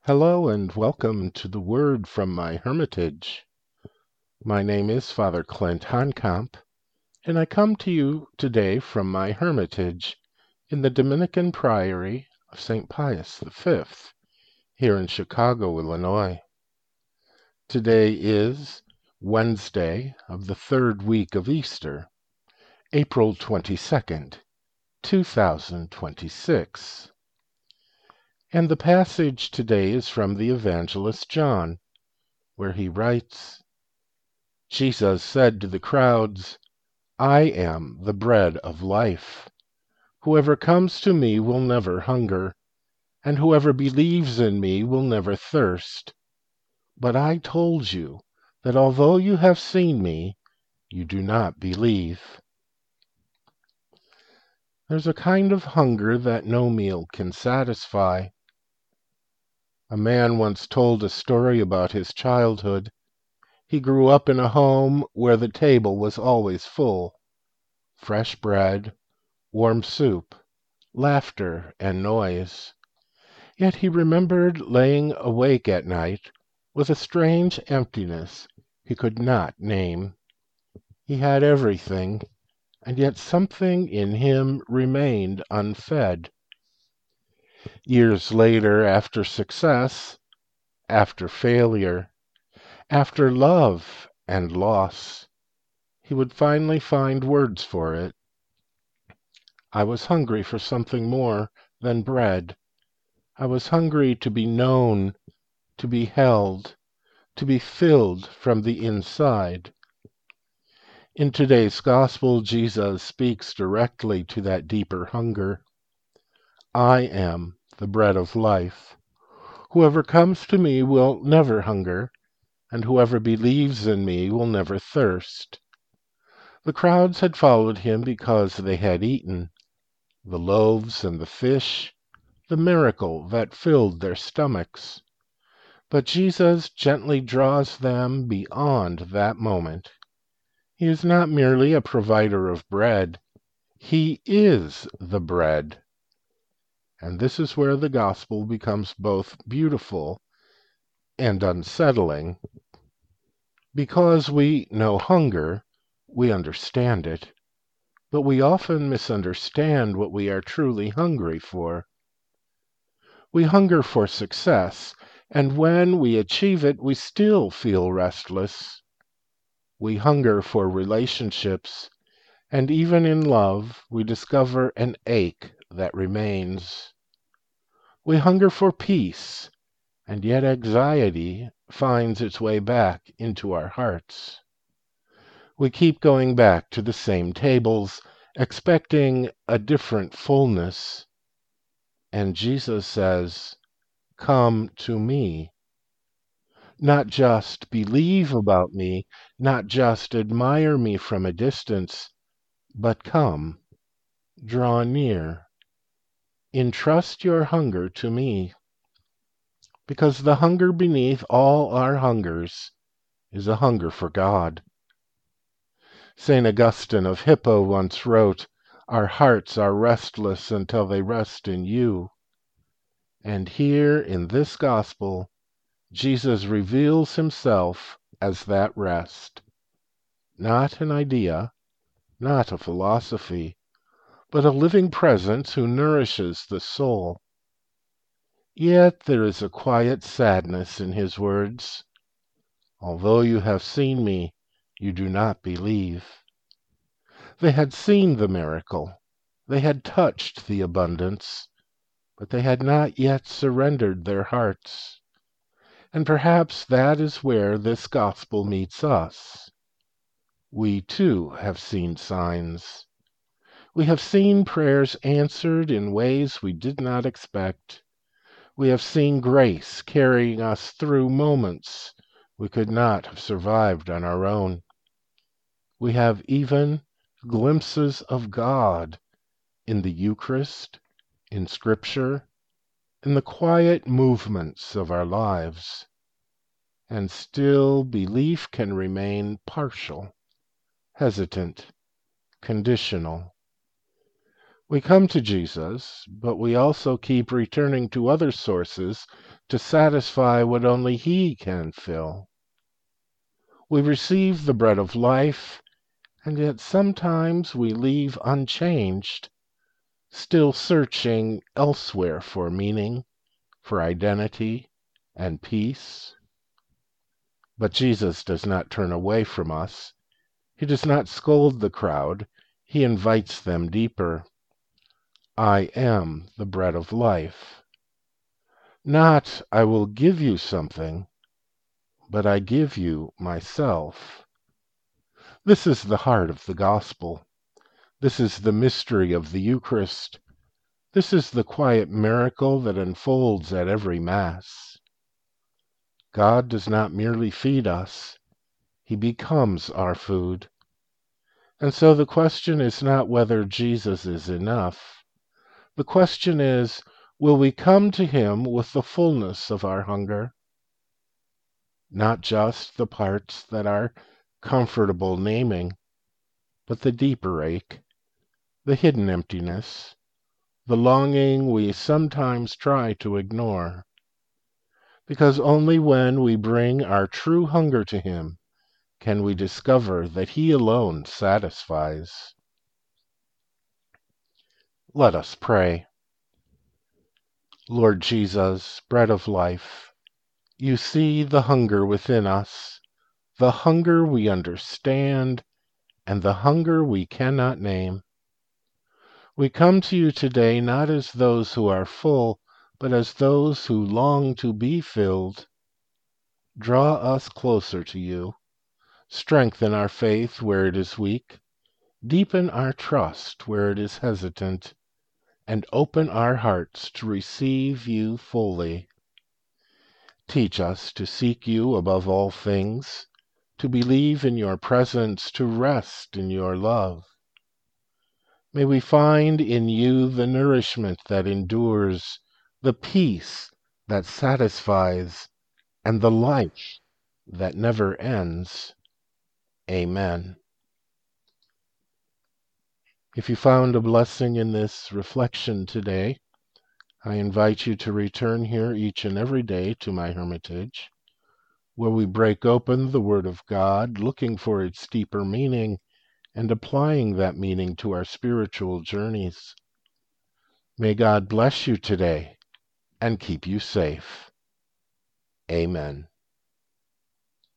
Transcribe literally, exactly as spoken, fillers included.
Hello and welcome to the Word from my Hermitage. My name is Father Clint Honkamp, and I come to you today from my Hermitage in the Dominican Priory of Saint Pius the Fifth, here in Chicago, Illinois. Today is Wednesday of the third week of Easter, April twenty-second, two thousand twenty-six. And the passage today is from the Evangelist John, where he writes, Jesus said to the crowds, I am the bread of life. Whoever comes to me will never hunger, and whoever believes in me will never thirst. But I told you that although you have seen me, you do not believe. There's a kind of hunger that no meal can satisfy. A man once told a story about his childhood. He grew up in a home where the table was always full. Fresh bread, warm soup, laughter, and noise. Yet he remembered laying awake at night with a strange emptiness he could not name. He had everything, and yet something in him remained unfed. Years later, after success, after failure, after love and loss, he would finally find words for it. I was hungry for something more than bread. I was hungry to be known, to be held, to be filled from the inside. In today's Gospel, Jesus speaks directly to that deeper hunger. I am the bread of life. Whoever comes to me will never hunger, and whoever believes in me will never thirst. The crowds had followed him because they had eaten the loaves and the fish, the miracle that filled their stomachs. But Jesus gently draws them beyond that moment. He is not merely a provider of bread. He is the bread. And this is where the gospel becomes both beautiful and unsettling. Because we know hunger, we understand it. But we often misunderstand what we are truly hungry for. We hunger for success, and when we achieve it, we still feel restless. We hunger for relationships, and even in love, we discover an ache that remains. We hunger for peace, and yet anxiety finds its way back into our hearts. We keep going back to the same tables, expecting a different fullness. And Jesus says, come to me. Not just believe about me, not just admire me from a distance, but come, draw near, entrust your hunger to me. Because the hunger beneath all our hungers is a hunger for God. Saint Augustine of Hippo once wrote, our hearts are restless until they rest in you. And here in this gospel, Jesus reveals himself as that rest. Not an idea, not a philosophy, but a living presence who nourishes the soul. Yet there is a quiet sadness in his words. Although you have seen me, you do not believe. They had seen the miracle. They had touched the abundance, but they had not yet surrendered their hearts. And perhaps that is where this gospel meets us. We too have seen signs. We have seen prayers answered in ways we did not expect. We have seen grace carrying us through moments we could not have survived on our own. We have even glimpses of God in the Eucharist, in Scripture, in the quiet movements of our lives. And still belief can remain partial, hesitant, conditional. We come to Jesus, but we also keep returning to other sources to satisfy what only He can fill. We receive the bread of life, and yet sometimes we leave unchanged, still searching elsewhere for meaning, for identity, and peace. But Jesus does not turn away from us. He does not scold the crowd. He invites them deeper. I am the bread of life. Not, I will give you something, but I give you myself. This is the heart of the gospel. This is the mystery of the Eucharist. This is the quiet miracle that unfolds at every Mass. God does not merely feed us, He becomes our food. And so the question is not whether Jesus is enough. The question is, will we come to Him with the fullness of our hunger? Not just the parts that are comfortable naming, but the deeper ache, the hidden emptiness, the longing we sometimes try to ignore. Because only when we bring our true hunger to Him can we discover that He alone satisfies. Let us pray. Lord Jesus, bread of life, You see the hunger within us, the hunger we understand, and the hunger we cannot name. We come to You today not as those who are full, but as those who long to be filled. Draw us closer to You. Strengthen our faith where it is weak. Deepen our trust where it is hesitant, and open our hearts to receive You fully. Teach us to seek You above all things, to believe in Your presence, to rest in Your love. May we find in You the nourishment that endures, the peace that satisfies, and the life that never ends. Amen. If you found a blessing in this reflection today, I invite you to return here each and every day to my hermitage, where we break open the Word of God, looking for its deeper meaning and applying that meaning to our spiritual journeys. May God bless you today and keep you safe. Amen.